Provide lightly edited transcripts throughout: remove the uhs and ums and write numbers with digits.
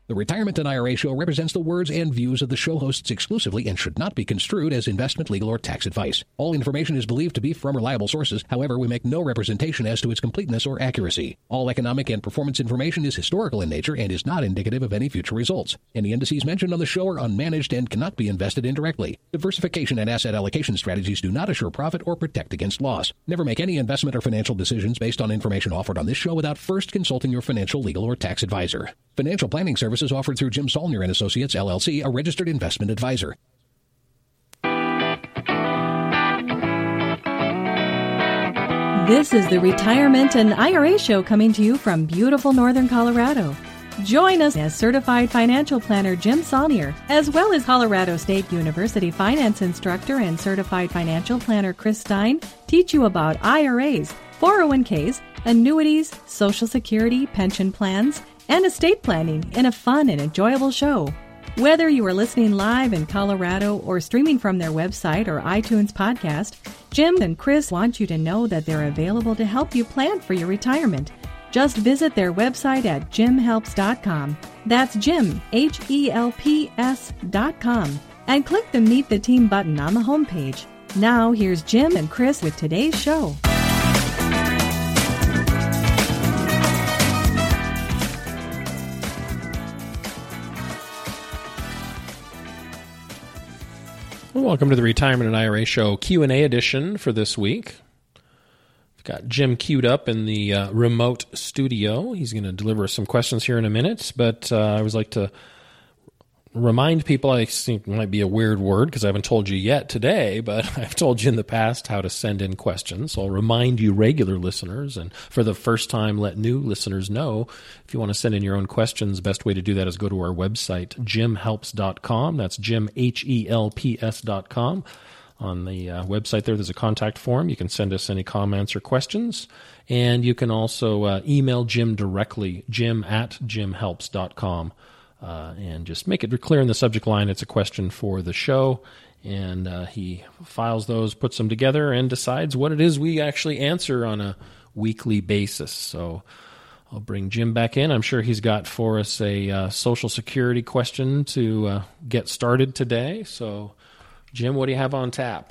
The Retirement and IRA Show represents the words and views of the show hosts exclusively and should not be construed as investment, legal, or tax advice. All information is believed to be from reliable sources. However, we make no representation as to its completeness or accuracy. All economic and performance information is historical in nature and is not indicative of any future results. Any indices mentioned on the show are unmanaged and cannot be invested indirectly. Diversification and asset allocation strategies do not assure profit or protect against loss. Never make any investment or financial decisions based on information offered on this show without first consulting your financial, legal, or tax advisor. Financial planning services offered through Jim Saulnier and Associates, LLC, a registered investment advisor. This is the Retirement and IRA Show coming to you from beautiful northern Colorado. Join us as Certified Financial Planner Jim Saulnier, as well as Colorado State University Finance Instructor and Certified Financial Planner Chris Stein, teach you about IRAs, 401ks, annuities, Social Security, pension plans, and estate planning in a fun and enjoyable show. Whether you are listening live in Colorado or streaming from their website or iTunes podcast, Jim and Chris want you to know that they're available to help you plan for your retirement. Just visit their website at jimhelps.com. That's Jim, HELPS.com. And click the Meet the Team button on the homepage. Now, here's Jim and Chris with today's show. Welcome to the Retirement and IRA Show Q&A edition for this week. We've got Jim queued up in the remote studio. He's going to deliver some questions here in a minute, but I always like to remind people, I think it might be a weird word because I haven't told you yet today, but I've told you in the past how to send in questions. So I'll remind you regular listeners, and for the first time, let new listeners know if you want to send in your own questions, the best way to do that is go to our website, jimhelps.com. That's Jim, HELPS.com. On the website there's a contact form. You can send us any comments or questions, and you can also email Jim directly, jim@jimhelps.com. And just make it clear in the subject line it's a question for the show, and he files those, puts them together, and decides what it is we actually answer on a weekly basis. So I'll bring Jim back in. I'm sure he's got for us a Social Security question to get started today. So, Jim, what do you have on tap?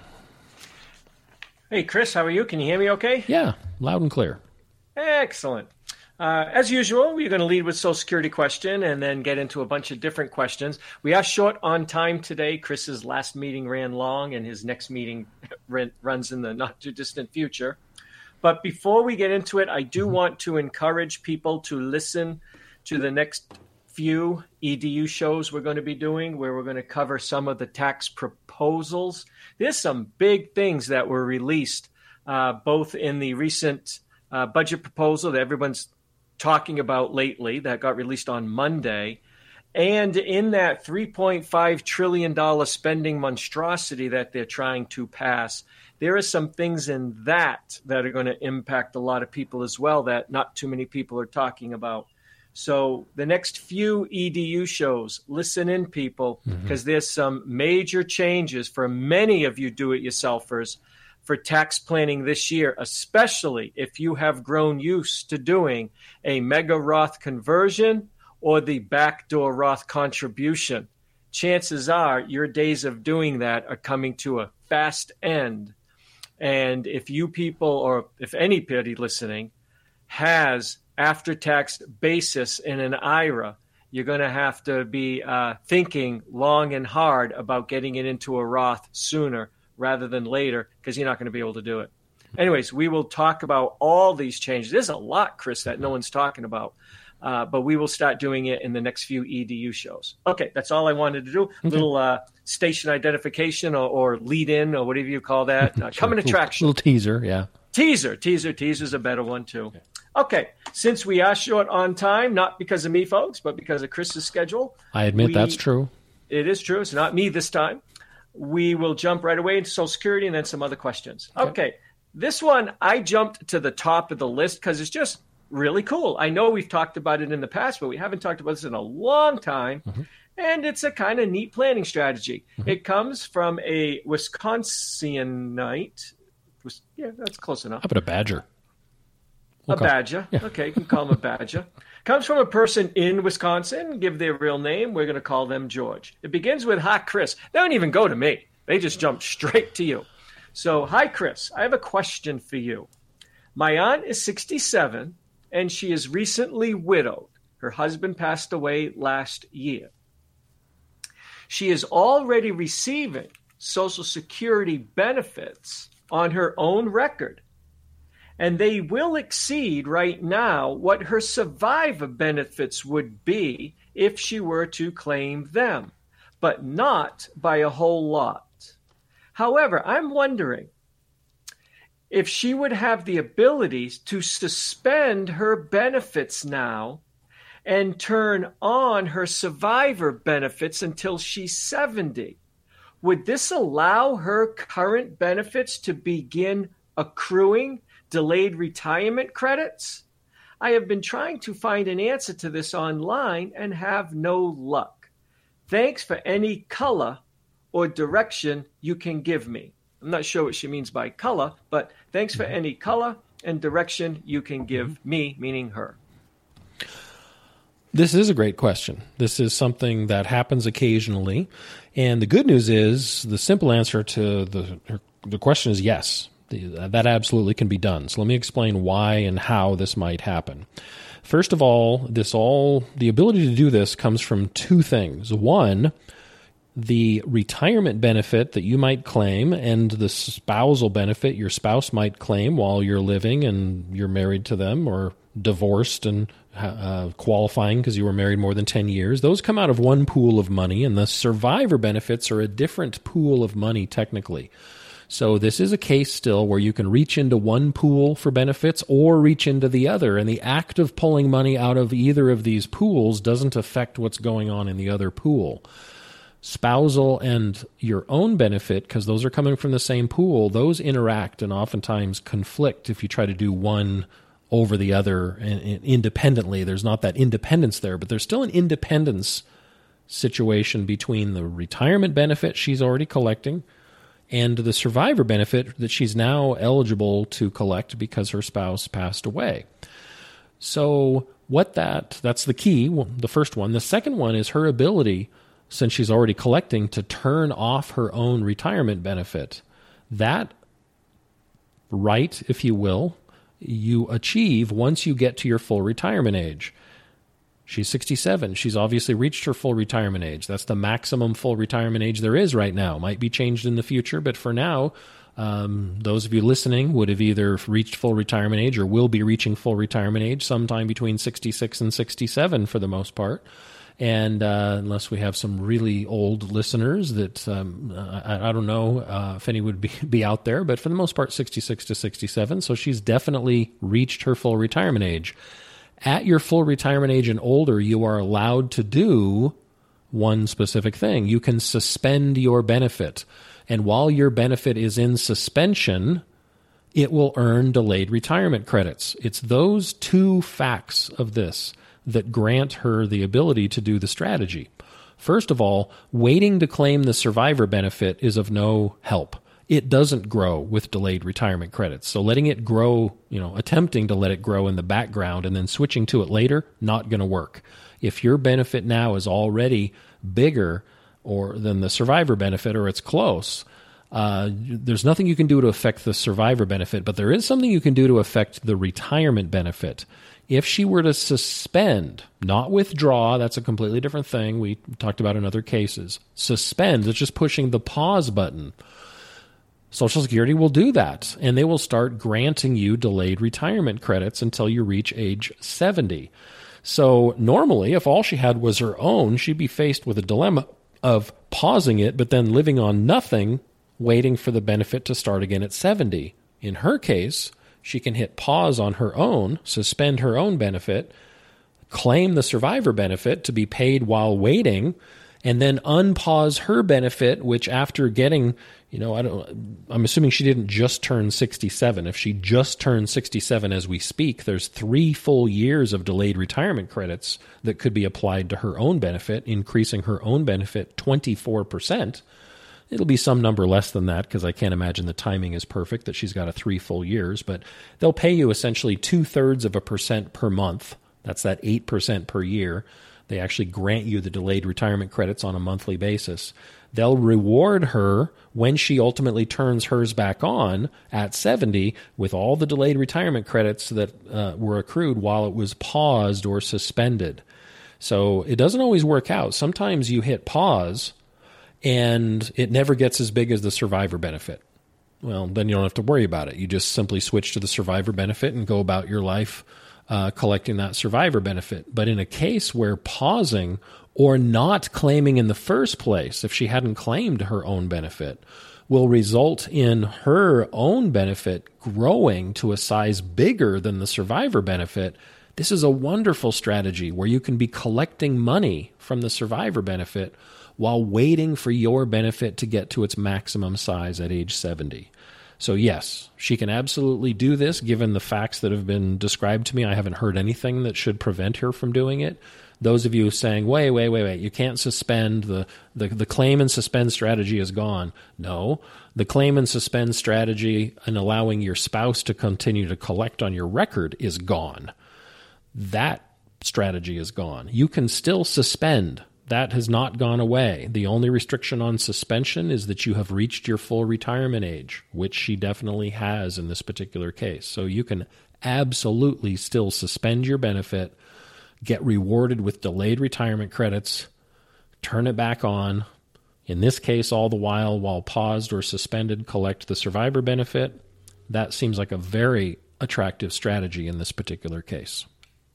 Hey, Chris, how are you? Can you hear me okay? Yeah, loud and clear. Excellent. As usual, we're going to lead with Social Security question and then get into a bunch of different questions. We are short on time today. Chris's last meeting ran long, and his next meeting runs in the not-too-distant future. But before we get into it, I do want to encourage people to listen to the next few EDU shows we're going to be doing, where we're going to cover some of the tax proposals. There's some big things that were released, both in the recent budget proposal that everyone's talking about lately that got released on Monday, and in that $3.5 trillion spending monstrosity that they're trying to pass, there are some things in that are going to impact a lot of people as well that not too many people are talking about. So the next few EDU shows, listen in, people, because there's some major changes for many of you do-it-yourselfers for tax planning this year, especially if you have grown used to doing a mega Roth conversion or the backdoor Roth contribution. Chances are your days of doing that are coming to a fast end. And if you people, or if anybody listening, has after-tax basis in an IRA, you're going to have to be thinking long and hard about getting it into a Roth sooner rather than later, because you're not going to be able to do it. Anyways, we will talk about all these changes. There's a lot, Chris, that no one's talking about, but we will start doing it in the next few EDU shows. Okay, that's all I wanted to do. Okay. Little station identification or lead-in or whatever you call that. Coming attraction. Little teaser, yeah. Teaser's a better one, too. Okay, since we are short on time, not because of me, folks, but because of Chris's schedule. I admit that's true. It is true. It's not me this time. We will jump right away into Social Security and then some other questions. Okay. This one, I jumped to the top of the list because it's just really cool. I know we've talked about it in the past, but we haven't talked about this in a long time. And it's a kind of neat planning strategy. It comes from a Wisconsinite. Yeah, that's close enough. How about a Badger? A badger. Yeah. Okay, you can call him a badger. Comes from a person in Wisconsin. Give their real name. We're going to call them George. It begins with, hi, Chris. They don't even go to me. They just jump straight to you. So, hi, Chris. I have a question for you. My aunt is 67, and she is recently widowed. Her husband passed away last year. She is already receiving Social Security benefits on her own record, and they will exceed right now what her survivor benefits would be if she were to claim them, but not by a whole lot. However, I'm wondering if she would have the ability to suspend her benefits now and turn on her survivor benefits until she's 70. Would this allow her current benefits to begin accruing delayed retirement credits? I have been trying to find an answer to this online and have no luck. Thanks for any color or direction you can give me. I'm not sure what she means by color, but thanks for any color and direction you can give me, meaning her. This is a great question. This is something that happens occasionally. And the good news is the simple answer to the question is yes. That absolutely can be done. So let me explain why and how this might happen. First of all, the ability to do this comes from two things. One, the retirement benefit that you might claim and the spousal benefit your spouse might claim while you're living and you're married to them or divorced and qualifying because you were married more than 10 years. Those come out of one pool of money, and the survivor benefits are a different pool of money technically. So this is a case still where you can reach into one pool for benefits or reach into the other, and the act of pulling money out of either of these pools doesn't affect what's going on in the other pool. Spousal and your own benefit, because those are coming from the same pool, those interact and oftentimes conflict if you try to do one over the other and independently. There's not that independence there, but there's still an independence situation between the retirement benefit she's already collecting and the survivor benefit that she's now eligible to collect because her spouse passed away. So that's the key, the first one. The second one is her ability, since she's already collecting, to turn off her own retirement benefit. That right, if you will, you achieve once you get to your full retirement age. She's 67. She's obviously reached her full retirement age. That's the maximum full retirement age there is right now. Might be changed in the future, but for now, those of you listening would have either reached full retirement age or will be reaching full retirement age sometime between 66 and 67 for the most part. And unless we have some really old listeners that I don't know if any would be out there, but for the most part, 66 to 67. So she's definitely reached her full retirement age. At your full retirement age and older, you are allowed to do one specific thing. You can suspend your benefit. And while your benefit is in suspension, it will earn delayed retirement credits. It's those two facts of this that grant her the ability to do the strategy. First of all, waiting to claim the survivor benefit is of no help. It doesn't grow with delayed retirement credits. So letting it grow, attempting to let it grow in the background and then switching to it later, not going to work. If your benefit now is already bigger than the survivor benefit, or it's close, there's nothing you can do to affect the survivor benefit, but there is something you can do to affect the retirement benefit. If she were to suspend, not withdraw, that's a completely different thing. We talked about in other cases. Suspend, it's just pushing the pause button. Social Security will do that, and they will start granting you delayed retirement credits until you reach age 70. So normally, if all she had was her own, she'd be faced with a dilemma of pausing it, but then living on nothing, waiting for the benefit to start again at 70. In her case, she can hit pause on her own, suspend her own benefit, claim the survivor benefit to be paid while waiting, and then unpause her benefit, which after getting, I'm assuming she didn't just turn 67. If she just turned 67 as we speak, there's 3 full years of delayed retirement credits that could be applied to her own benefit, increasing her own benefit 24%. It'll be some number less than that because I can't imagine the timing is perfect, that she's got 3 full years. But they'll pay you essentially 0.2% per month. That's that 8% per year. They actually grant you the delayed retirement credits on a monthly basis. They'll reward her when she ultimately turns hers back on at 70 with all the delayed retirement credits that were accrued while it was paused or suspended. So it doesn't always work out. Sometimes you hit pause and it never gets as big as the survivor benefit. Well, then you don't have to worry about it. You just simply switch to the survivor benefit and go about your life collecting that survivor benefit. But in a case where pausing or not claiming in the first place, if she hadn't claimed her own benefit, will result in her own benefit growing to a size bigger than the survivor benefit, this is a wonderful strategy where you can be collecting money from the survivor benefit while waiting for your benefit to get to its maximum size at age 70. So yes, she can absolutely do this given the facts that have been described to me. I haven't heard anything that should prevent her from doing it. Those of you saying, wait, you can't suspend, the claim and suspend strategy is gone. No, the claim and suspend strategy and allowing your spouse to continue to collect on your record is gone. That strategy is gone. You can still suspend. That has not gone away. The only restriction on suspension is that you have reached your full retirement age, which she definitely has in this particular case. So you can absolutely still suspend your benefit, get rewarded with delayed retirement credits, turn it back on. In this case, all the while paused or suspended, collect the survivor benefit. That seems like a very attractive strategy in this particular case.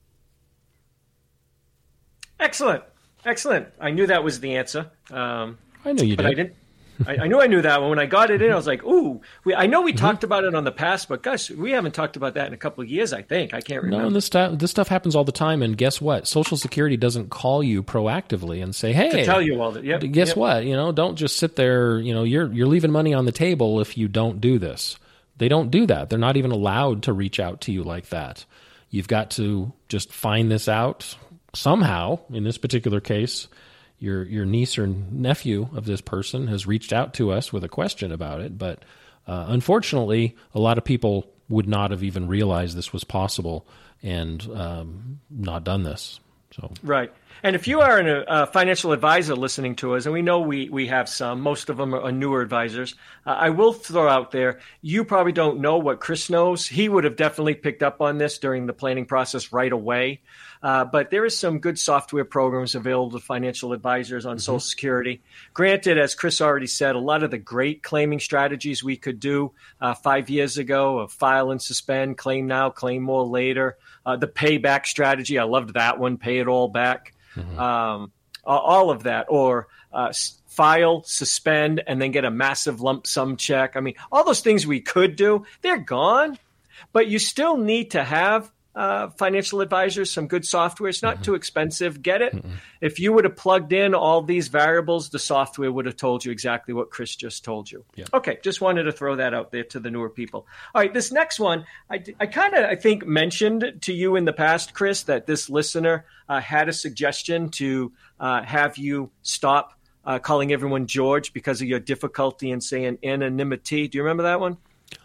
Excellent. I knew that was the answer. I knew you did. I didn't. I knew that one. When I got it in, I was like, ooh. I know we talked about it on the past, but gosh, we haven't talked about that in a couple of years, I think. I can't remember. No, this stuff happens all the time, and guess what? Social Security doesn't call you proactively and say, hey. To tell you all that. Yep. Guess what? Don't just sit there. You're leaving money on the table if you don't do this. They don't do that. They're not even allowed to reach out to you like that. You've got to just find this out somehow. In this particular case, your niece or nephew of this person has reached out to us with a question about it, but unfortunately, a lot of people would not have even realized this was possible and not done this. So right. And if you are a financial advisor listening to us, and we know we have some, most of them are newer advisors, I will throw out there, you probably don't know what Chris knows. He would have definitely picked up on this during the planning process right away. But there is some good software programs available to financial advisors on Social Security. Granted, as Chris already said, a lot of the great claiming strategies we could do 5 years ago, file and suspend, claim now, claim more later. The payback strategy, I loved that one, pay it all back. All of that, or file, suspend, and then get a massive lump sum check. I mean, all those things we could do, they're gone, but you still need to have financial advisors, some good software. It's not too expensive. Get it? If you would have plugged in all these variables, the software would have told you exactly what Chris just told you. Yeah. Okay, just wanted to throw that out there to the newer people. All right, this next one, I kind of, I think, mentioned to you in the past, Chris, that this listener had a suggestion to have you stop calling everyone George because of your difficulty in saying anonymity. Do you remember that one?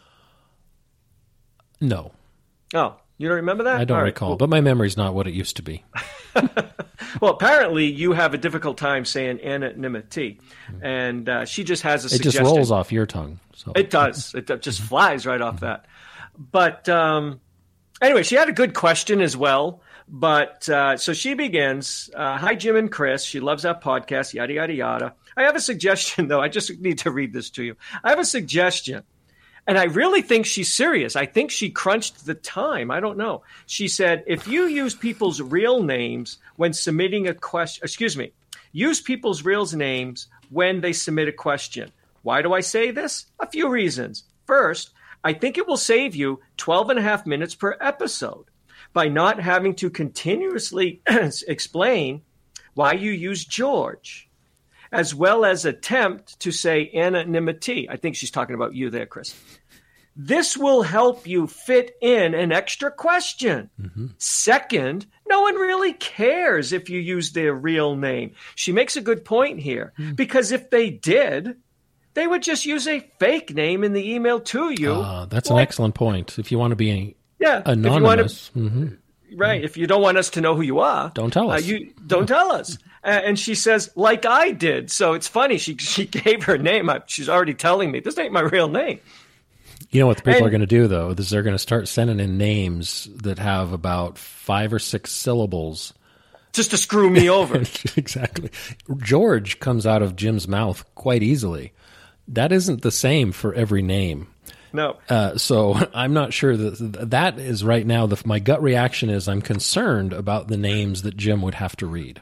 No. Oh. You don't remember that? I don't recall, but my memory's not what it used to be. Well, apparently you have a difficult time saying anonymity, and she just has a suggestion. It just rolls off your tongue. So. It does. It just flies right off that. But anyway, she had a good question as well. But so she begins, hi, Jim and Chris. She loves our podcast, yada, yada, yada. I have a suggestion, though. I just need to read this to you. I have a suggestion. And I really think she's serious. I think she crunched the time. I don't know. She said, if you use people's real names when submitting a question, use people's real names when they submit a question. Why do I say this? A few reasons. First, I think it will save you 12 and a half minutes per episode by not having to continuously explain why you use George, as well as attempt to say anonymity. I think she's talking about you there, Chris. This will help you fit in an extra question. Second, no one really cares if you use their real name. She makes a good point here, because if they did, they would just use a fake name in the email to you. That's an excellent point. If you want to be anonymous. Right. If you don't want us to know who you are, don't tell us. You don't tell us. And she says, like I did. So it's funny. She gave her name. She's already telling me this ain't my real name. You know what the people are going to do, though, is they're going to start sending in names that have about 5 or 6 syllables. Just to screw me over. Exactly. George comes out of Jim's mouth quite easily. That isn't the same for every name. No. So I'm not sure that is right now. My gut reaction is I'm concerned about the names that Jim would have to read.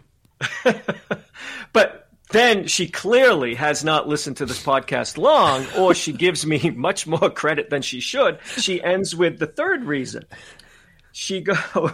But then she clearly has not listened to this podcast long, or she gives me much more credit than she should. She ends with the third reason. She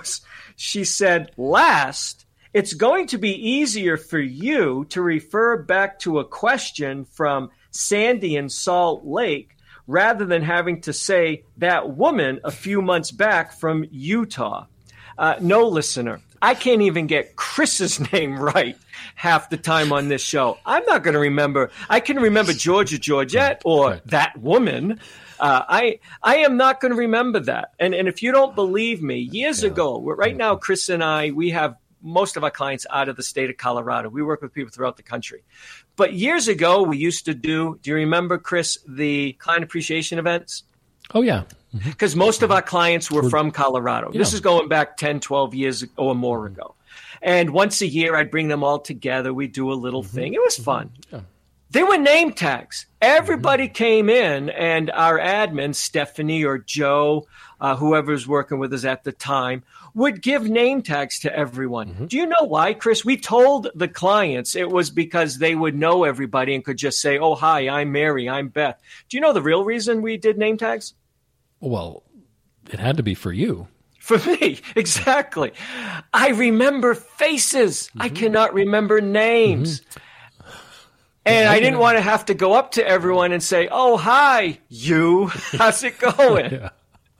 said, last, it's going to be easier for you to refer back to a question from Sandy in Salt Lake rather than having to say that woman a few months back from Utah. No, listener, I can't even get Chris's name right half the time on this show. I'm not going to remember. I can remember Georgia Georgette or that woman. I am not going to remember that. And if you don't believe me, years ago, right now, Chris and I, we have most of our clients out of the state of Colorado. We work with people throughout the country. But years ago, we used to do you remember, Chris, the client appreciation events? Oh, yeah. Because most of our clients were from Colorado. Yeah. This is going back 10, 12 years or more ago. And once a year, I'd bring them all together. We'd do a little thing. It was fun. Yeah. They were name tags. Everybody came in, and our admin, Stephanie or Joe, whoever was working with us at the time, would give name tags to everyone. Do you know why, Chris? We told the clients it was because they would know everybody and could just say, oh, hi, I'm Mary, I'm Beth. Do you know the real reason we did name tags? Well, it had to be for you. For me, exactly. I remember faces. I cannot remember names. And I didn't want to have to go up to everyone and say, oh, hi, you. How's it going?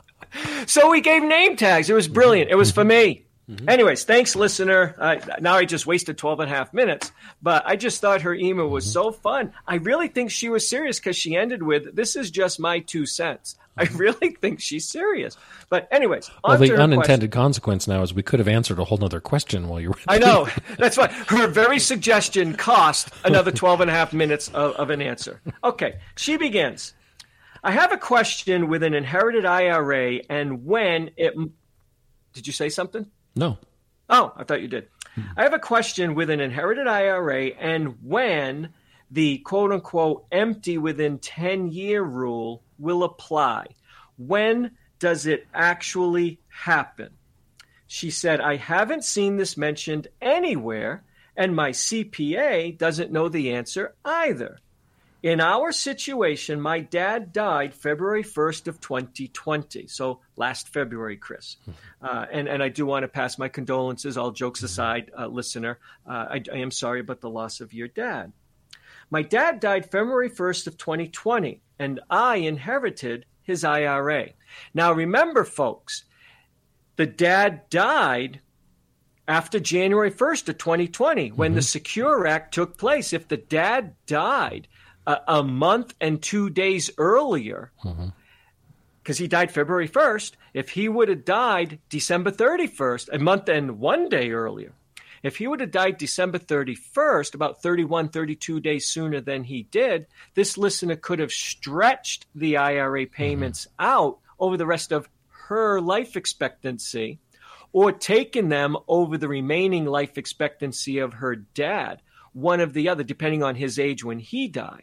So we gave name tags. It was brilliant. It was for me. Anyways, thanks, listener. Now I just wasted 12 and a half minutes, but I just thought her email was so fun. I really think she was serious because she ended with, this is just my 2 cents. I really think she's serious. But anyways, the unintended consequence now is we could have answered a whole other question while you were I know. That's why her very suggestion cost another 12 and a half minutes of an answer. Okay, she begins. I have a question with an inherited IRA and when it... Did you say something? No. Oh, I thought you did. I have a question with an inherited IRA and when the quote-unquote empty within 10-year rule will apply. When does it actually happen? She said, I haven't seen this mentioned anywhere, and my CPA doesn't know the answer either. In our situation, my dad died February 1st of 2020, so last February, Chris. And I do want to pass my condolences, all jokes aside, listener. I am sorry about the loss of your dad. My dad died February 1st of 2020, and I inherited his IRA. Now, remember, folks, the dad died after January 1st of 2020, when the Secure Act took place. If the dad died a month and 2 days earlier, because he died February 1st, if he would have died December 31st, a month and 1 day earlier, if he would have died December 31st, about 31, 32 days sooner than he did, this listener could have stretched the IRA payments out over the rest of her life expectancy or taken them over the remaining life expectancy of her dad, one of the other, depending on his age when he died.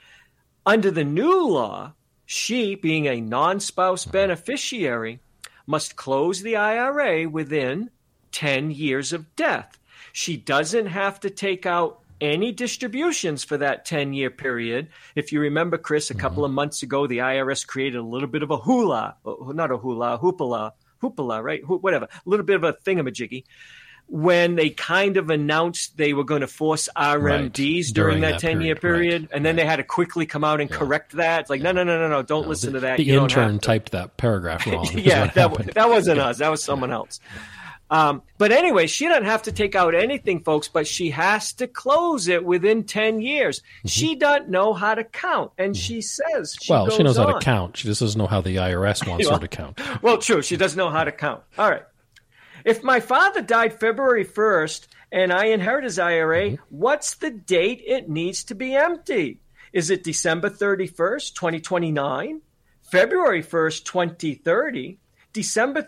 Under the new law, she, being a non-spouse beneficiary, must close the IRA within 10 years of death. She doesn't have to take out any distributions for that 10-year period. If you remember, Chris, a couple of months ago, the IRS created a little bit of a hoopla, right? Whatever, a little bit of a thingamajiggy, when they kind of announced they were going to force RMDs during that 10-year period. And then they had to quickly come out and correct that. It's like, no, don't listen to that. The intern typed that paragraph wrong. Yeah, that wasn't us. That was someone else. But anyway, she doesn't have to take out anything, folks, but she has to close it within 10 years. Mm-hmm. She doesn't know how to count, and she says she knows how to count. She just doesn't know how the IRS wants her to count. Well, true. She doesn't know how to count. All right. If my father died February 1st and I inherit his IRA, what's the date it needs to be empty? Is it December 31st, 2029, February 1st, 2030, December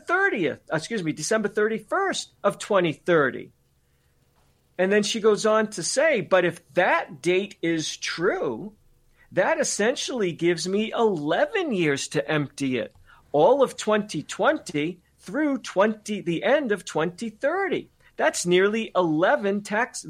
31st of 2030? And then she goes on to say, but if that date is true, that essentially gives me 11 years to empty it, all of 2020 through the end of 2030. That's nearly 11 tax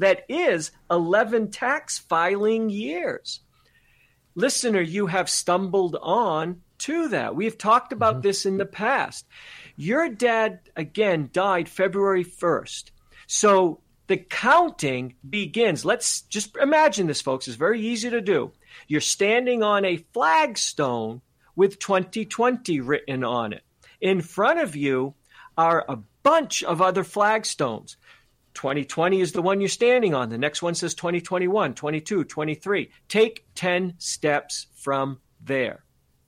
filing years. Listener, you have stumbled on to that. We've talked about this in the past. Your dad, again, died February 1st. So the counting begins. Let's just imagine this, folks. It's very easy to do. You're standing on a flagstone with 2020 written on it. In front of you are a bunch of other flagstones. 2020 is the one you're standing on. The next one says 2021, 22, 23. Take 10 steps from there.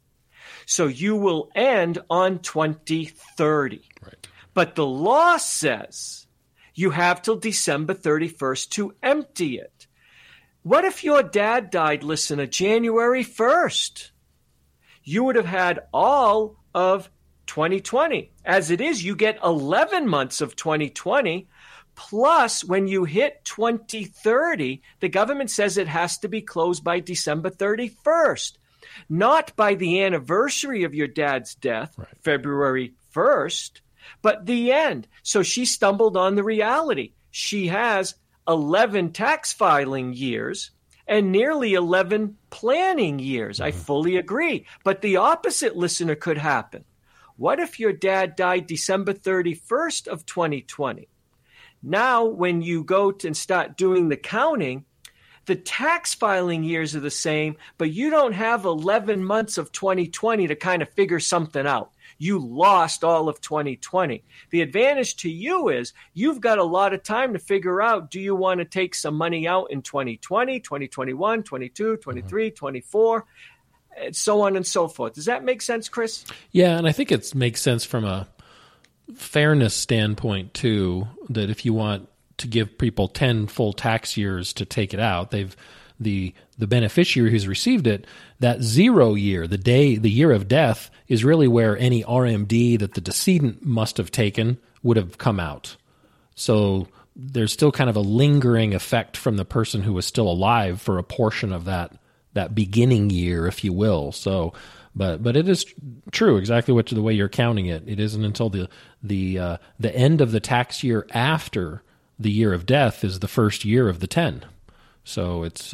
So you will end on 2030. Right. But the law says you have till December 31st to empty it. What if your dad died, listener, January 1st? You would have had all of 2020. As it is, you get 11 months of 2020. Plus, when you hit 2030, the government says it has to be closed by December 31st, not by the anniversary of your dad's death, right, February 1st, but the end. So she stumbled on the reality. She has 11 tax filing years and nearly 11 planning years. I fully agree. But the opposite, listener, could happen. What if your dad died December 31st of 2020? Now, when you go and start doing the counting, the tax filing years are the same, but you don't have 11 months of 2020 to kind of figure something out. You lost all of 2020. The advantage to you is you've got a lot of time to figure out, do you want to take some money out in 2020, 2021, 22, 23, 24, and so on and so forth. Does that make sense, Chris? Yeah, and I think it makes sense from a fairness standpoint too, that if you want to give people 10 full tax years to take it out, the beneficiary who's received it, that 0 year, the year of death, is really where any RMD that the decedent must have taken would have come out. So there's still kind of a lingering effect from the person who was still alive for a portion of that beginning year, if you will. So But it is true exactly the way you're counting it. It isn't until the end of the tax year after the year of death is the first year of the 10. So it's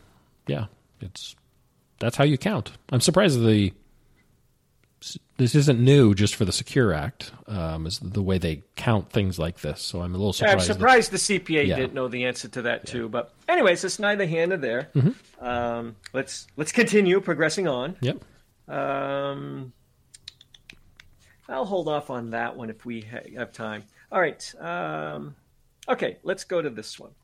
that's how you count. I'm surprised this isn't new just for the Secure Act, is the way they count things like this. So I'm a little surprised. I'm surprised the CPA didn't know the answer to that too. But anyways, it's neither here nor there. Mm-hmm. Let's continue progressing on. Yep. I'll hold off on that one if we have time. All right. Okay, let's go to this one.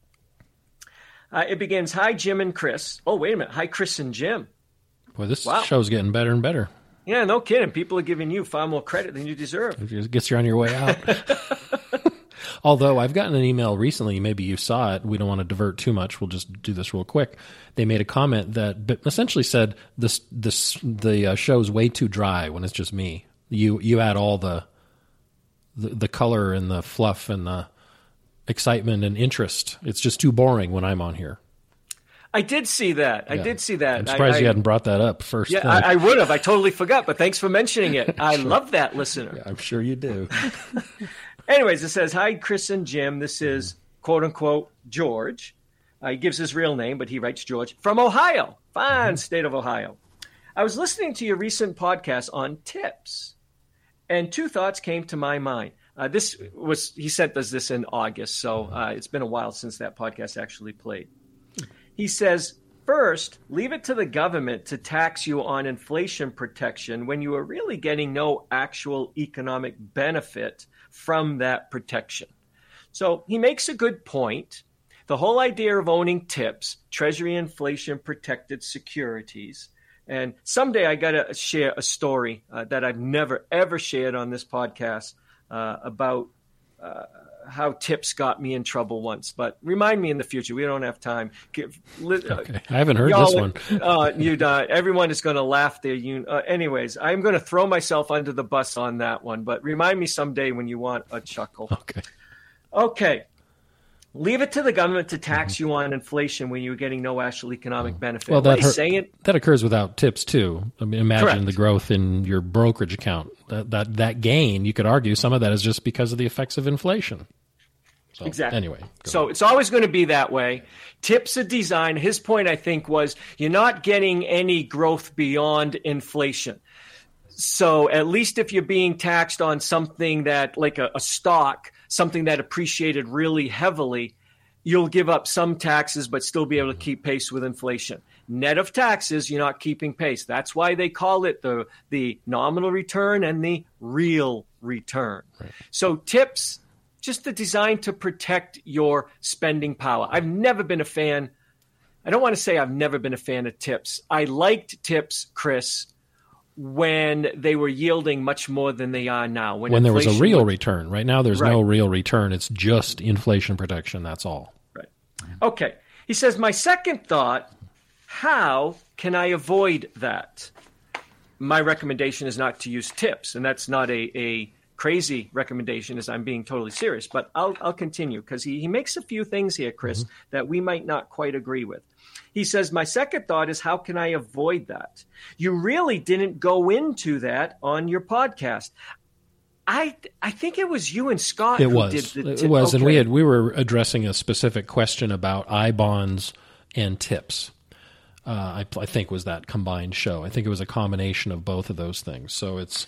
It begins, hi, Jim and Chris. Oh, wait a minute. Hi, Chris and Jim. Boy, this show's getting better and better. Yeah, no kidding. People are giving you far more credit than you deserve. It gets you on your way out. Although I've gotten an email recently, maybe you saw it. We don't want to divert too much. We'll just do this real quick. They made a comment that essentially said the show's way too dry when it's just me. You add all the color and the fluff and the excitement and interest. It's just too boring when I'm on here. I did see that. Yeah. I'm surprised you hadn't brought that up first. Yeah, I would have. I totally forgot, but thanks for mentioning it. I love that, listener. Yeah, I'm sure you do. Anyways, it says, hi, Chris and Jim. This is, quote unquote, George. He gives his real name, but he writes George from Ohio. Fine state of Ohio. I was listening to your recent podcast on tips, and two thoughts came to my mind. He sent us this in August, so it's been a while since that podcast actually played. He says, first, leave it to the government to tax you on inflation protection when you are really getting no actual economic benefit from that protection. So he makes a good point. The whole idea of owning TIPS, Treasury inflation protected securities, and someday I got to share a story that I've never, ever shared on this podcast about how TIPS got me in trouble once. But remind me in the future. We don't have time. Okay. I haven't heard this one. Everyone is going to laugh there. Anyways, I'm going to throw myself under the bus on that one. But remind me someday when you want a chuckle. Okay. Leave it to the government to tax you on inflation when you're getting no actual economic benefit. Well, that occurs without TIPS too. I mean, imagine Correct. the growth in your brokerage account. That gain, you could argue some of that is just because of the effects of inflation. So, exactly. Anyway. So it's always going to be that way. TIPS are designed. His point, I think, was you're not getting any growth beyond inflation. So at least if you're being taxed on something that, like a stock, something that appreciated really heavily, you'll give up some taxes but still be able to keep pace with inflation. Net of taxes, you're not keeping pace. That's why they call it the nominal return and the real return. Right. So TIPS, just the design to protect your spending power. I've never been a fan. I don't want to say I've never been a fan of TIPS. I liked TIPS, Chris, when they were yielding much more than they are now. When there was a real return. Right now there's no real return. It's just inflation protection. That's all. Right. Okay. He says, my second thought, how can I avoid that? My recommendation is not to use TIPS, and that's not a crazy recommendation, as I'm being totally serious. But I'll continue because he makes a few things here, Chris, that we might not quite agree with. He says, my second thought is, how can I avoid that? You really didn't go into that on your podcast. I think it was you and Scott who did the It was, okay. and we were addressing a specific question about I-bonds and TIPS. I think was that combined show. I think it was a combination of both of those things. So it's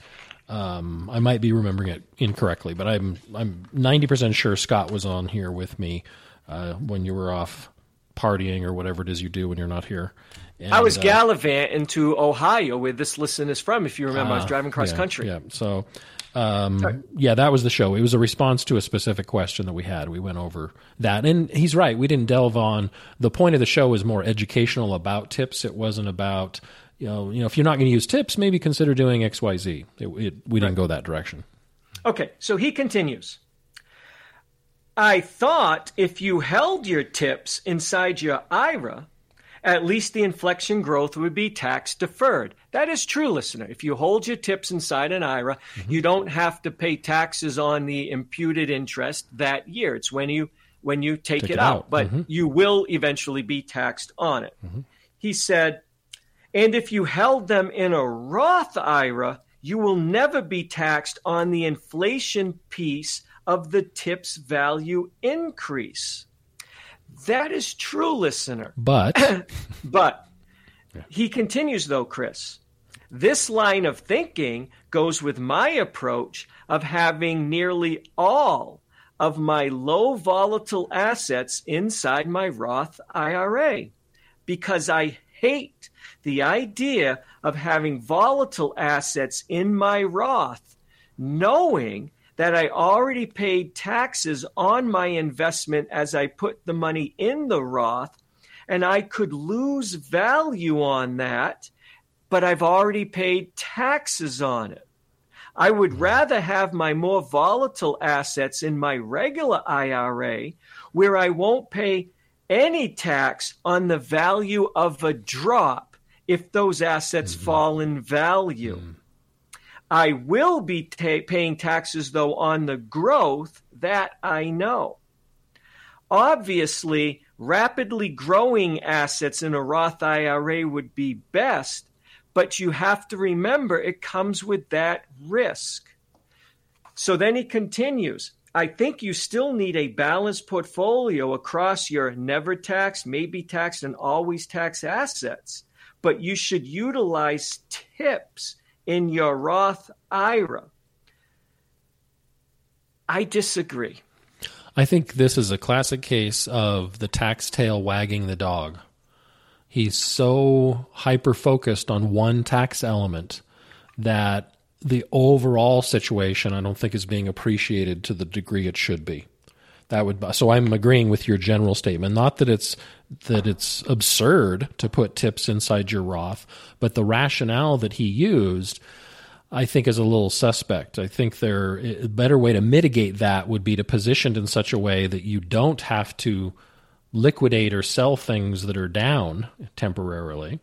I might be remembering it incorrectly, but I'm 90% sure Scott was on here with me when you were off partying or whatever it is you do when you're not here. And, I was gallivanting to Ohio, where this listen is from. If you remember, I was driving cross country. Yeah. So, that was the show. It was a response to a specific question that we had. We went over that, and he's right. We didn't delve on. The point of the show was more educational about TIPS. It wasn't about you know if you're not going to use TIPS, maybe consider doing X, Y, Z. We didn't go that direction. Okay. So he continues. I thought if you held your TIPS inside your IRA, at least the inflation growth would be tax deferred. That is true, listener. If you hold your TIPS inside an IRA, you don't have to pay taxes on the imputed interest that year. It's when you take it out. But you will eventually be taxed on it. He said, and if you held them in a Roth IRA, you will never be taxed on the inflation piece of the TIPS value increase. That is true, listener. But he continues, though, Chris. This line of thinking goes with my approach of having nearly all of my low volatile assets inside my Roth IRA, because I hate the idea of having volatile assets in my Roth, knowing that I already paid taxes on my investment as I put the money in the Roth, and I could lose value on that, but I've already paid taxes on it. I would rather have my more volatile assets in my regular IRA, where I won't pay any tax on the value of a drop if those assets fall in value. I will be paying taxes, though, on the growth, that I know. Obviously, rapidly growing assets in a Roth IRA would be best, but you have to remember it comes with that risk. So then he continues, I think you still need a balanced portfolio across your never taxed, maybe taxed, and always taxed assets, but you should utilize TIPS in your Roth IRA. I disagree. I think this is a classic case of the tax tail wagging the dog. He's so hyper-focused on one tax element that the overall situation, I don't think, is being appreciated to the degree it should be. So I'm agreeing with your general statement. Not that it's absurd to put tips inside your Roth, but the rationale that he used, I think, is a little suspect. I think a better way to mitigate that would be to position it in such a way that you don't have to liquidate or sell things that are down temporarily,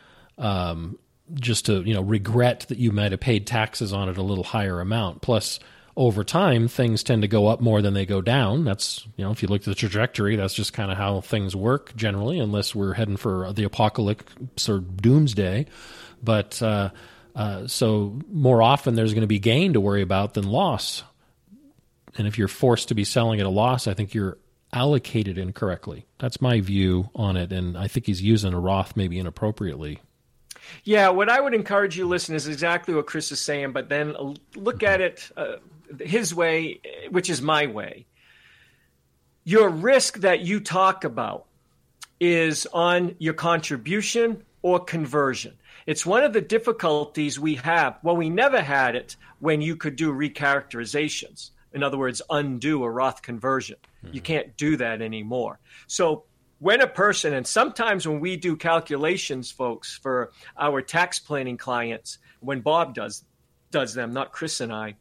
just to regret that you might have paid taxes on it a little higher amount. Plus, over time, things tend to go up more than they go down. That's, if you look at the trajectory, that's just kind of how things work generally, unless we're heading for the apocalypse or doomsday. But so more often there's going to be gain to worry about than loss. And if you're forced to be selling at a loss, I think you're allocated incorrectly. That's my view on it, and I think he's using a Roth maybe inappropriately. Yeah, what I would encourage you to listen is exactly what Chris is saying, but then look at it his way, which is my way. Your risk that you talk about is on your contribution or conversion. It's one of the difficulties we have. Well, we never had it when you could do recharacterizations. In other words, undo a Roth conversion. Mm-hmm. You can't do that anymore. So when a person, and sometimes when we do calculations, folks, for our tax planning clients, when Bob does them, not Chris and I,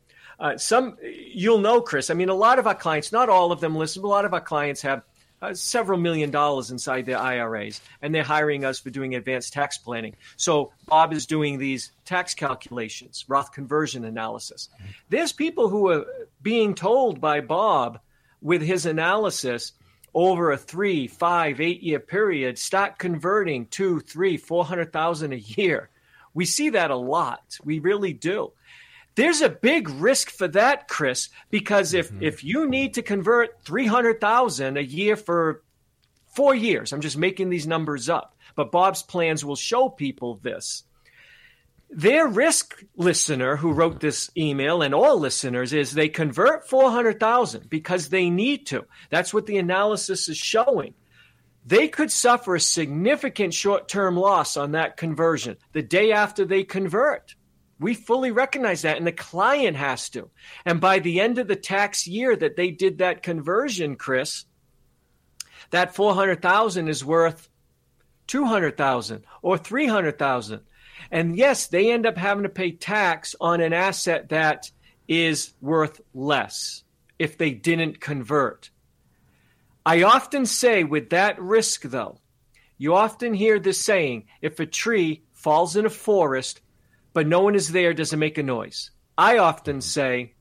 you'll know, Chris, I mean, a lot of our clients, not all of them listen, but a lot of our clients have several $1 million inside their IRAs, and they're hiring us for doing advanced tax planning. So Bob is doing these tax calculations, Roth conversion analysis. There's people who are being told by Bob with his analysis over a 3, 5, 8-year period, start converting 2, 3, 400,000 a year. We see that a lot. We really do. There's a big risk for that, Chris, because if you need to convert 300,000 a year for 4 years, I'm just making these numbers up, but Bob's plans will show people this. Their risk, listener who wrote this email, and all listeners, is they convert 400,000 because they need to. That's what the analysis is showing. They could suffer a significant short-term loss on that conversion the day after they convert. We fully recognize that, and the client has to. And by the end of the tax year that they did that conversion, Chris, that 400,000 is worth 200,000 or 300,000. And yes, they end up having to pay tax on an asset that is worth less if they didn't convert. I often say with that risk, though, you often hear this saying, if a tree falls in a forest, but no one is there, does it make a noise? I often say,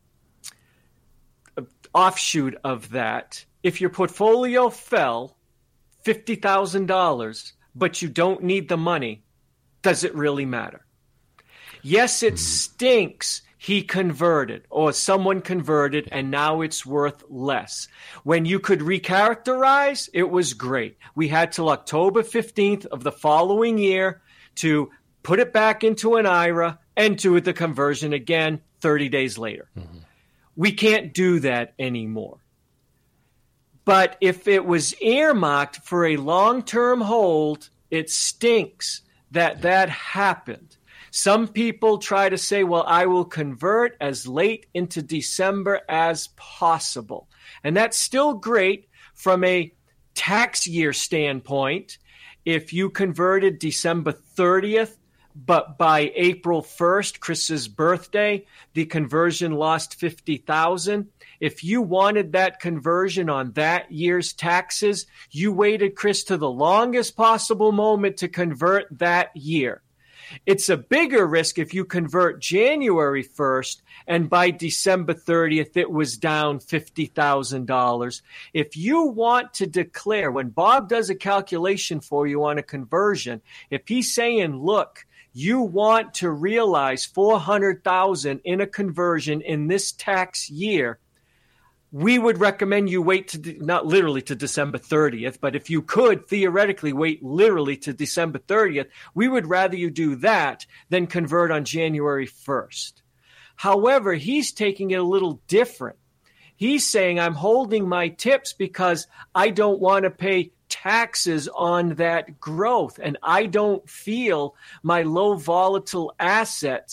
offshoot of that, if your portfolio fell $50,000, but you don't need the money, does it really matter? Yes, it stinks he converted or someone converted and now it's worth less. When you could recharacterize, it was great. We had till October 15th of the following year to put it back into an IRA and do the conversion again 30 days later. Mm-hmm. We can't do that anymore. But if it was earmarked for a long-term hold, it stinks that happened. Some people try to say, well, I will convert as late into December as possible. And that's still great from a tax year standpoint. If you converted December 30th, but by April 1st, Chris's birthday, the conversion lost $50,000. If you wanted that conversion on that year's taxes, you waited, Chris, to the longest possible moment to convert that year. It's a bigger risk if you convert January 1st and by December 30th it was down $50,000. If you want to declare, when Bob does a calculation for you on a conversion, if he's saying, look, you want to realize $400,000 in a conversion in this tax year, we would recommend you wait to, not literally to December 30th, but if you could theoretically wait literally to December 30th, we would rather you do that than convert on January 1st. However, he's taking it a little different. He's saying, I'm holding my tips because I don't want to pay taxes on that growth, and I don't feel my low volatile assets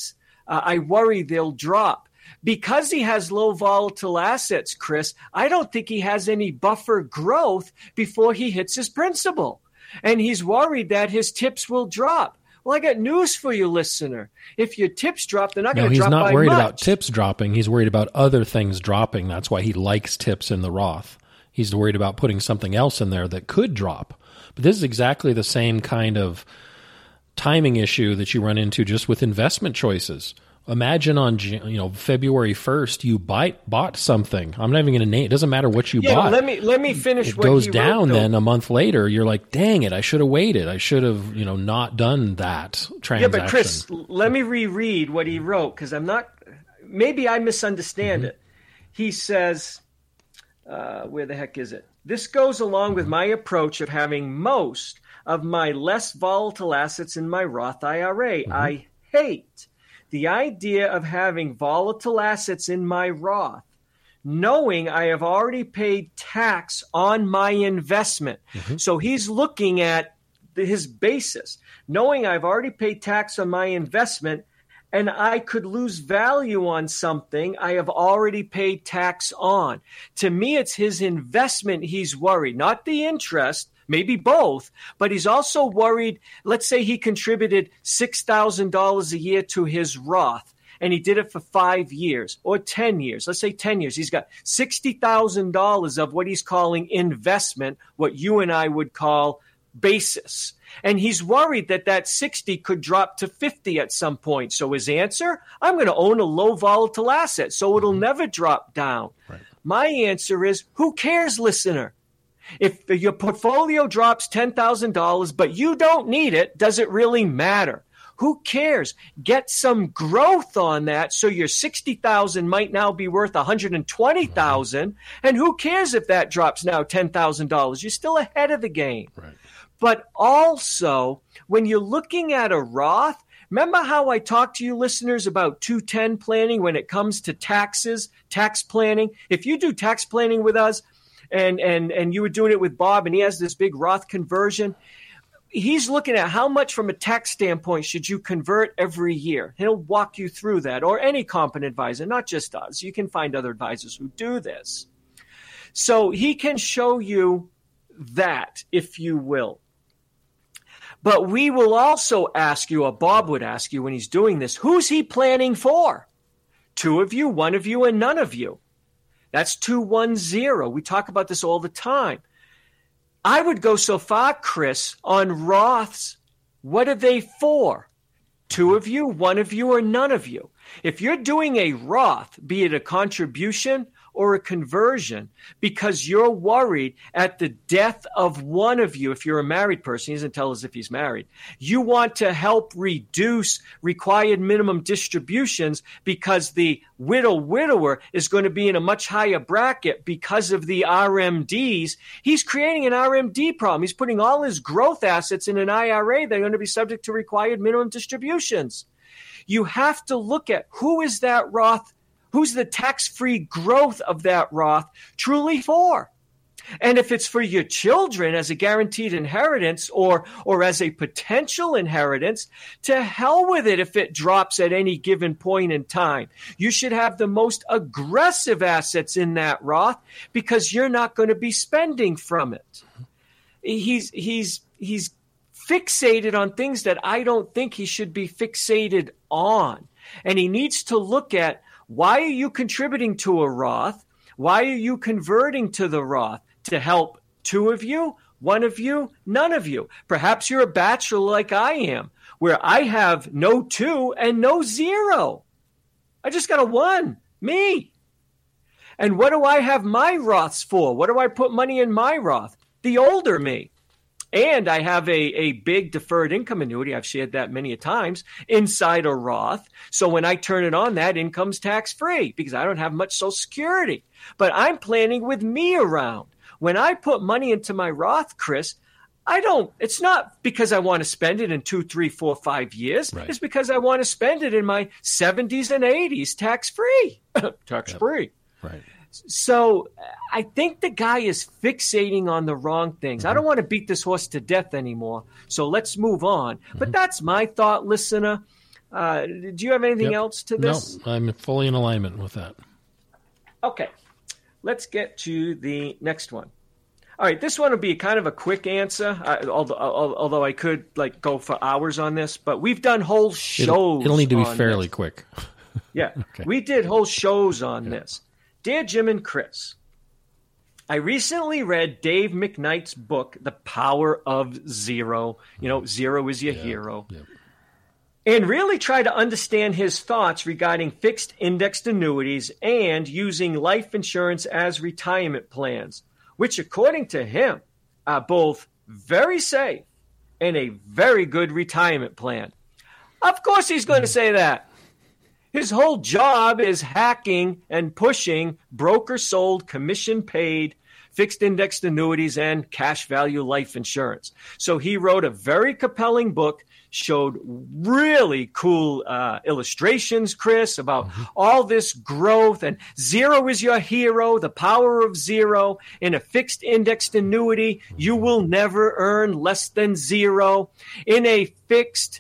I worry they'll drop. Because he has low volatile assets, Chris, I don't think he has any buffer growth before he hits his principal. And he's worried that his tips will drop. Well, I got news for you, listener. If your tips drop, they're not going to drop by much. He's not worried about tips dropping. He's worried about other things dropping. That's why he likes tips in the Roth. He's worried about putting something else in there that could drop. But this is exactly the same kind of timing issue that you run into just with investment choices. Imagine on February 1st, you bought something. I'm not even going to name it. It doesn't matter what you bought. Let me finish. It goes down. Then a month later, you're like, dang it, I should have waited. I should have not done that transaction. Yeah, but Chris, let me reread what he wrote because maybe I misunderstand it. He says, where the heck is it? This goes along with my approach of having most of my less volatile assets in my Roth IRA. I hate the idea of having volatile assets in my Roth, knowing I have already paid tax on my investment. So he's looking at his basis, knowing I've already paid tax on my investment and I could lose value on something I have already paid tax on. To me, it's his investment he's worried, not the interest. Maybe both, but he's also worried. Let's say he contributed $6,000 a year to his Roth and he did it for 5 years or 10 years. Let's say 10 years. He's got $60,000 of what he's calling investment, what you and I would call basis. And he's worried that 60 could drop to 50 at some point. So his answer, I'm going to own a low volatile asset so it'll never drop down. Right. My answer is, who cares, listener? If your portfolio drops $10,000, but you don't need it, does it really matter? Who cares? Get some growth on that so your $60,000 might now be worth $120,000. And who cares if that drops now $10,000? You're still ahead of the game. Right. But also, when you're looking at a Roth, remember how I talked to you listeners about 210 planning when it comes to taxes, tax planning? If you do tax planning with us, and you were doing it with Bob, and he has this big Roth conversion, he's looking at how much from a tax standpoint should you convert every year. He'll walk you through that, or any competent advisor, not just us. You can find other advisors who do this. So he can show you that, if you will. But we will also ask you, or Bob would ask you when he's doing this, who's he planning for? 2 of you, 1 of you, and none of you. That's 210. We talk about this all the time. I would go so far, Chris, on Roths. What are they for? 2 of you, 1 of you, or none of you? If you're doing a Roth, be it a contribution or a conversion, because you're worried at the death of one of you, if you're a married person, he doesn't tell us if he's married, you want to help reduce required minimum distributions because the widower is going to be in a much higher bracket because of the RMDs. He's creating an RMD problem. He's putting all his growth assets in an IRA. They're going to be subject to required minimum distributions. You have to look at who is that Roth, who's the tax-free growth of that Roth truly for? And if it's for your children as a guaranteed inheritance or as a potential inheritance, to hell with it if it drops at any given point in time. You should have the most aggressive assets in that Roth because you're not going to be spending from it. He's fixated on things that I don't think he should be fixated on. And he needs to look at, why are you contributing to a Roth? Why are you converting to the Roth? To help 2 of you, 1 of you, none of you. Perhaps you're a bachelor like I am, where I have no 2 and no 0. I just got a 1, me. And what do I have my Roths for? What do I put money in my Roth? The older me. And I have a big deferred income annuity, I've shared that many a times, inside a Roth. So when I turn it on, that income's tax-free because I don't have much Social Security. But I'm planning with me around. When I put money into my Roth, Chris, it's not because I want to spend it in 2, 3, 4, 5 years. Right. It's because I want to spend it in my 70s and 80s tax-free. Tax-free. Yep. Right. So I think the guy is fixating on the wrong things. I don't want to beat this horse to death anymore, so let's move on. But that's my thought, listener. Do you have anything else to this? No, I'm fully in alignment with that. Okay, let's get to the next one. All right, this one will be kind of a quick answer, although I could go for hours on this. But we've done whole shows. It'll need to be fairly quick. Yeah, okay. We did whole shows on this. Dear Jim and Chris, I recently read Dave McKnight's book, The Power of Zero. Zero is your hero. Yeah. And really try to understand his thoughts regarding fixed indexed annuities and using life insurance as retirement plans, which according to him are both very safe and a very good retirement plan. Of course he's going to say that. His whole job is hacking and pushing broker-sold, commission-paid fixed indexed annuities and cash value life insurance. So he wrote a very compelling book, showed really cool illustrations, Chris, about all this growth, and zero is your hero, the power of zero. In a fixed indexed annuity, you will never earn less than zero. In a fixed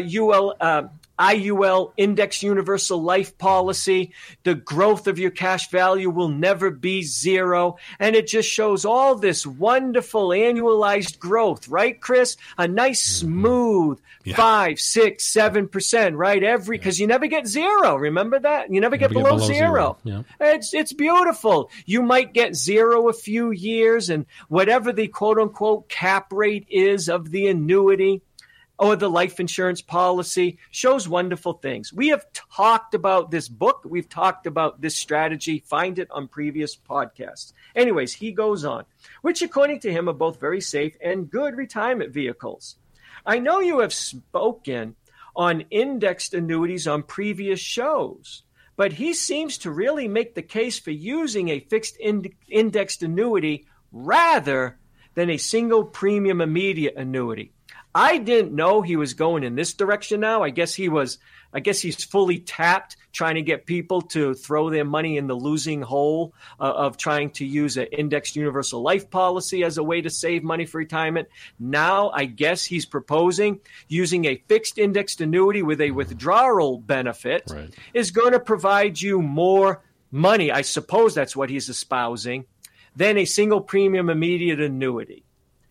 IUL index universal life policy, the growth of your cash value will never be zero. And it just shows all this wonderful annualized growth, right, Chris? A nice smooth 5, 6, 7%, right? Because you never get zero. Remember that? You never get below zero. Yeah. It's beautiful. You might get zero a few years, and whatever the quote unquote cap rate is of the annuity or the life insurance policy shows wonderful things. We have talked about this book. We've talked about this strategy. Find it on previous podcasts. Anyways, he goes on, which according to him are both very safe and good retirement vehicles. I know you have spoken on indexed annuities on previous shows, but he seems to really make the case for using a fixed indexed annuity rather than a single premium immediate annuity. I didn't know he was going in this direction now. I guess he's fully tapped, trying to get people to throw their money in the losing hole of trying to use an indexed universal life policy as a way to save money for retirement. Now, I guess he's proposing using a fixed indexed annuity with a withdrawal benefit is going to provide you more money. I suppose that's what he's espousing, than a single premium immediate annuity.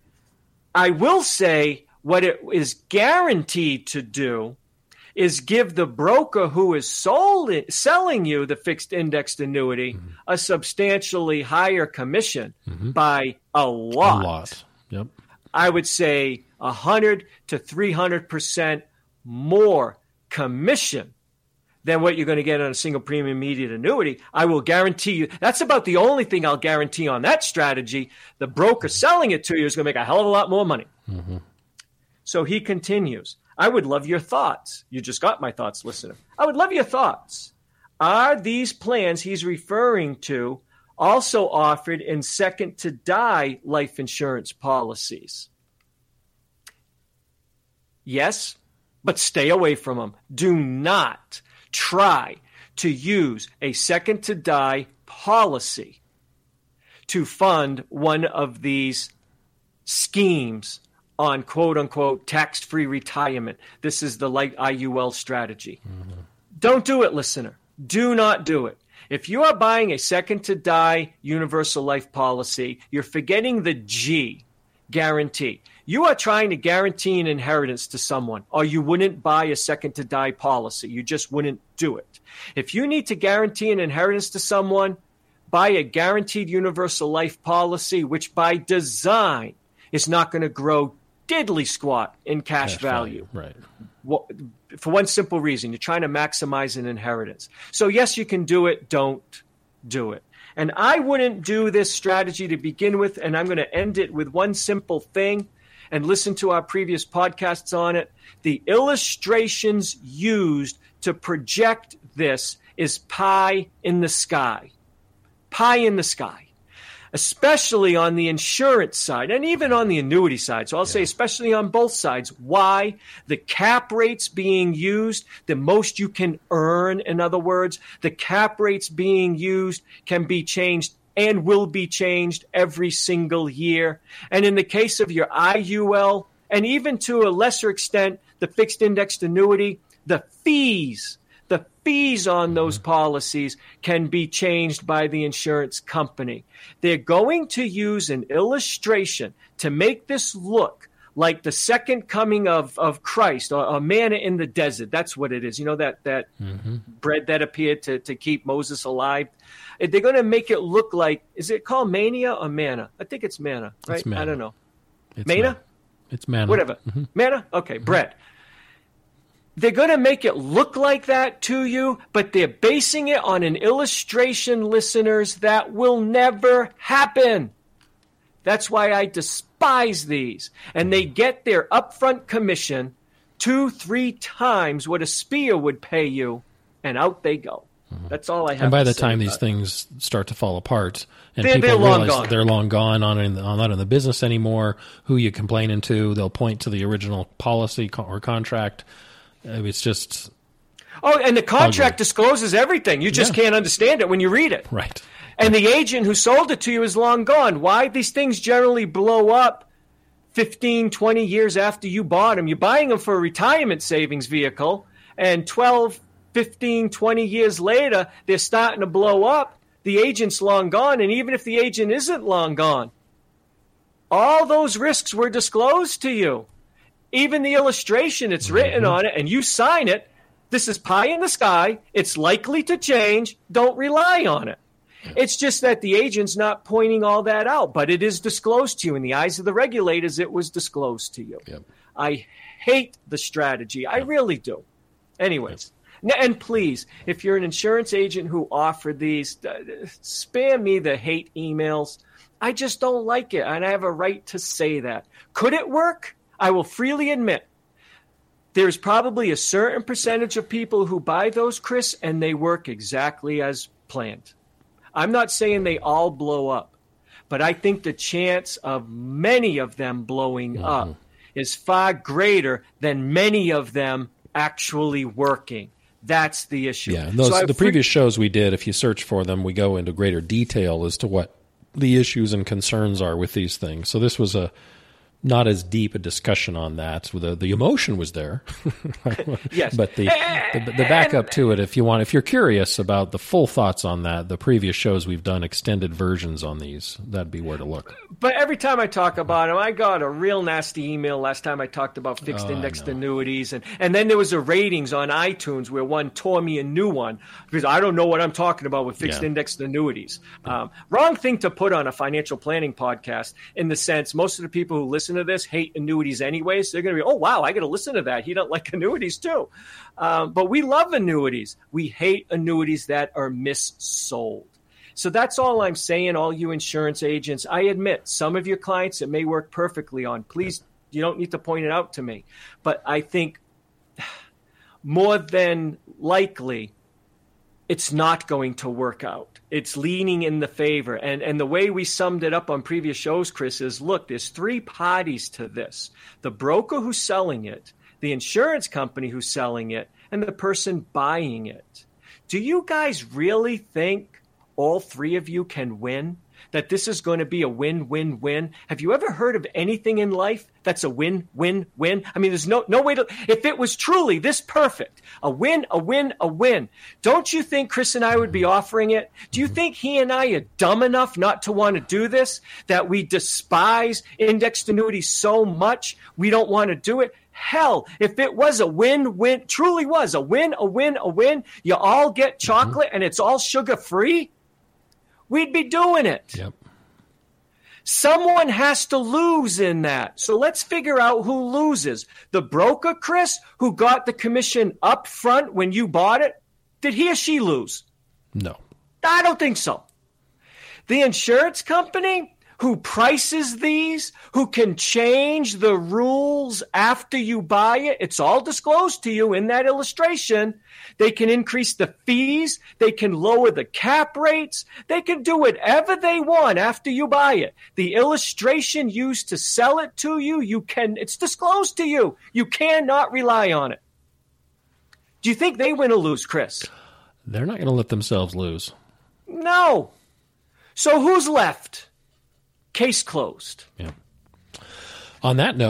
I will say, what it is guaranteed to do is give the broker who is selling you the fixed indexed annuity a substantially higher commission by a lot. A lot. Yep. I would say 100 to 300% more commission than what you're going to get on a single premium immediate annuity. I will guarantee you, that's about the only thing I'll guarantee on that strategy. The broker selling it to you is going to make a hell of a lot more money. So he continues, I would love your thoughts. You just got my thoughts, listener. I would love your thoughts. Are these plans he's referring to also offered in second to die life insurance policies? Yes, but stay away from them. Do not try to use a second to die policy to fund one of these schemes on quote-unquote tax-free retirement. This is the light IUL strategy. Don't do it, listener. Do not do it. If you are buying a second-to-die universal life policy, you're forgetting the G, guarantee. You are trying to guarantee an inheritance to someone, or you wouldn't buy a second-to-die policy. You just wouldn't do it. If you need to guarantee an inheritance to someone, buy a guaranteed universal life policy, which by design is not going to grow diddly squat in cash value. Right. Well, for one simple reason, you're trying to maximize an inheritance. So yes, you can do it. Don't do it. And I wouldn't do this strategy to begin with, and I'm going to end it with one simple thing, and listen to our previous podcasts on it. The illustrations used to project this is pie in the sky. Pie in the sky. Especially on the insurance side and even on the annuity side. So I'll say especially on both sides. Why? The cap rates being used, the most you can earn, in other words, the cap rates being used can be changed and will be changed every single year. And in the case of your IUL, and even to a lesser extent, the fixed indexed annuity, The fees on those policies can be changed by the insurance company. They're going to use an illustration to make this look like the second coming of Christ, or a manna in the desert. That's what it is. You know, that bread that appeared to keep Moses alive. They're going to make it look like, is it called mania or manna? I think it's manna, right? It's manna. I don't know. It's manna? It's manna. Whatever. Manna? Okay, bread. They're going to make it look like that to you, but they're basing it on an illustration, listeners, that will never happen. That's why I despise these. And they get their upfront commission 2-3 times what a SPIA would pay you, and out they go. That's all I have. And by to the say time about these things start to fall apart, and They're people long realize gone. they're long gone, not in the business anymore, who you complaining to, they'll point to the original policy or contract. It's just... Oh, and the contract ugly. Discloses everything. You just can't understand it when you read it. Right. And the agent who sold it to you is long gone. Why? These things generally blow up 15, 20 years after you bought them. You're buying them for a retirement savings vehicle, and 12, 15, 20 years later, they're starting to blow up. The agent's long gone, and even if the agent isn't long gone, all those risks were disclosed to you. Even the illustration, it's written on it, and you sign it. This is pie in the sky. It's likely to change. Don't rely on it. It's just that the agent's not pointing all that out, but it is disclosed to you. In the eyes of the regulators, it was disclosed to you. Yep. I hate the strategy. I really do. Anyways, and please, if you're an insurance agent who offered these, spam me the hate emails. I just don't like it, and I have a right to say that. Could it work? I will freely admit there's probably a certain percentage of people who buy those, Chris, and they work exactly as planned. I'm not saying they all blow up, but I think the chance of many of them blowing up is far greater than many of them actually working. That's the issue. Yeah, the previous shows we did, if you search for them, we go into greater detail as to what the issues and concerns are with these things. So this was not as deep a discussion on that. The emotion was there, yes, but the backup to it, if you're curious about the full thoughts on that, the previous shows we've done extended versions on these. That'd be where to look. But every time I talk about them, I got a real nasty email last time I talked about fixed indexed annuities, and then there was a ratings on iTunes where one tore me a new one because I don't know what I'm talking about with fixed indexed annuities. Wrong thing to put on a financial planning podcast, in the sense most of the people who listen to this hate annuities anyways. They're going to be, oh, wow, I got to listen to that. He don't like annuities too. But we love annuities. We hate annuities that are missold. So that's all I'm saying, all you insurance agents. I admit, some of your clients it may work perfectly on. Please, you don't need to point it out to me. But I think more than likely, it's not going to work out. It's leaning in the favor. And the way we summed it up on previous shows, Chris, is, look, there's 3 parties to this. The broker who's selling it, the insurance company who's selling it, and the person buying it. Do you guys really think all 3 of you can win? That this is going to be a win-win-win? Have you ever heard of anything in life that's a win-win-win? I mean, there's no way to... If it was truly this perfect, a win, a win, a win, don't you think Chris and I would be offering it? Do you think he and I are dumb enough not to want to do this, that we despise indexed annuities so much we don't want to do it? Hell, if it was a win-win, truly was a win, a win, a win, you all get chocolate and it's all sugar-free, we'd be doing it. Yep. Someone has to lose in that. So let's figure out who loses. The broker, Chris, who got the commission up front when you bought it, did he or she lose? No. I don't think so. The insurance company who prices these, who can change the rules after you buy it, it's all disclosed to you in that illustration. They can increase the fees. They can lower the cap rates. They can do whatever they want after you buy it. The illustration used to sell it to you, it's disclosed to you. You cannot rely on it. Do you think they win or lose, Chris? They're not going to let themselves lose. No. So who's left? Case closed. Yeah. On that note,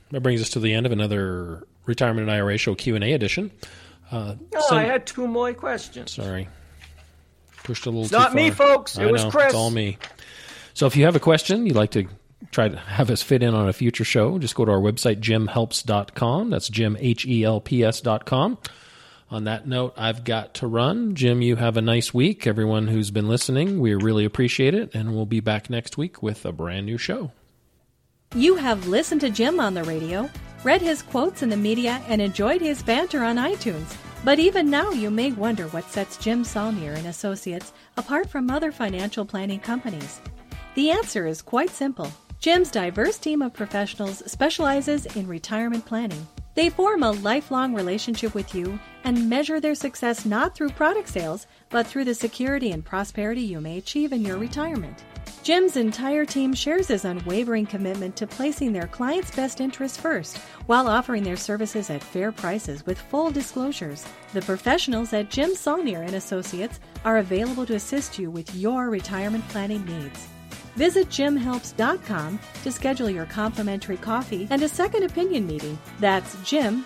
That brings us to the end of another Retirement and IRA Show Q&A edition. I had 2 more questions. Sorry. Pushed a little it's too not far. Me, folks. It was Chris. It's all me. So if you have a question you'd like to try to have us fit in on a future show, just go to our website, jimhelps.com. That's Jim, HELPS.com. On that note, I've got to run. Jim, you have a nice week. Everyone who's been listening, we really appreciate it, and we'll be back next week with a brand new show. You have listened to Jim on the radio, read his quotes in the media, and enjoyed his banter on iTunes. But even now, you may wonder what sets Jim Saulnier and Associates apart from other financial planning companies. The answer is quite simple. Jim's diverse team of professionals specializes in retirement planning. They form a lifelong relationship with you and measure their success not through product sales, but through the security and prosperity you may achieve in your retirement. Jim's entire team shares his unwavering commitment to placing their clients' best interests first, while offering their services at fair prices with full disclosures. The professionals at Jim Saulnier and Associates are available to assist you with your retirement planning needs. Visit jimhelps.com to schedule your complimentary coffee and a second opinion meeting. That's Jim,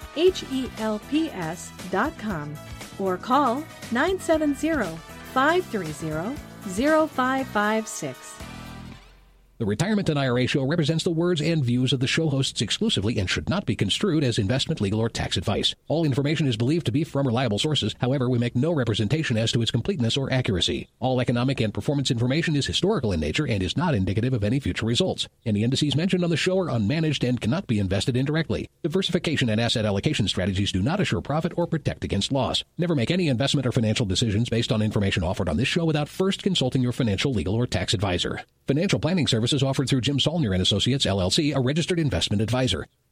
HELPS.com. Or call 970-530-0556. The Retirement and IRA Show represents the words and views of the show hosts exclusively and should not be construed as investment, legal, or tax advice. All information is believed to be from reliable sources. However, we make no representation as to its completeness or accuracy. All economic and performance information is historical in nature and is not indicative of any future results. Any indices mentioned on the show are unmanaged and cannot be invested indirectly. Diversification and asset allocation strategies do not assure profit or protect against loss. Never make any investment or financial decisions based on information offered on this show without first consulting your financial, legal, or tax advisor. Financial planning services offered through Jim Saulnier and Associates, LLC, a registered investment advisor.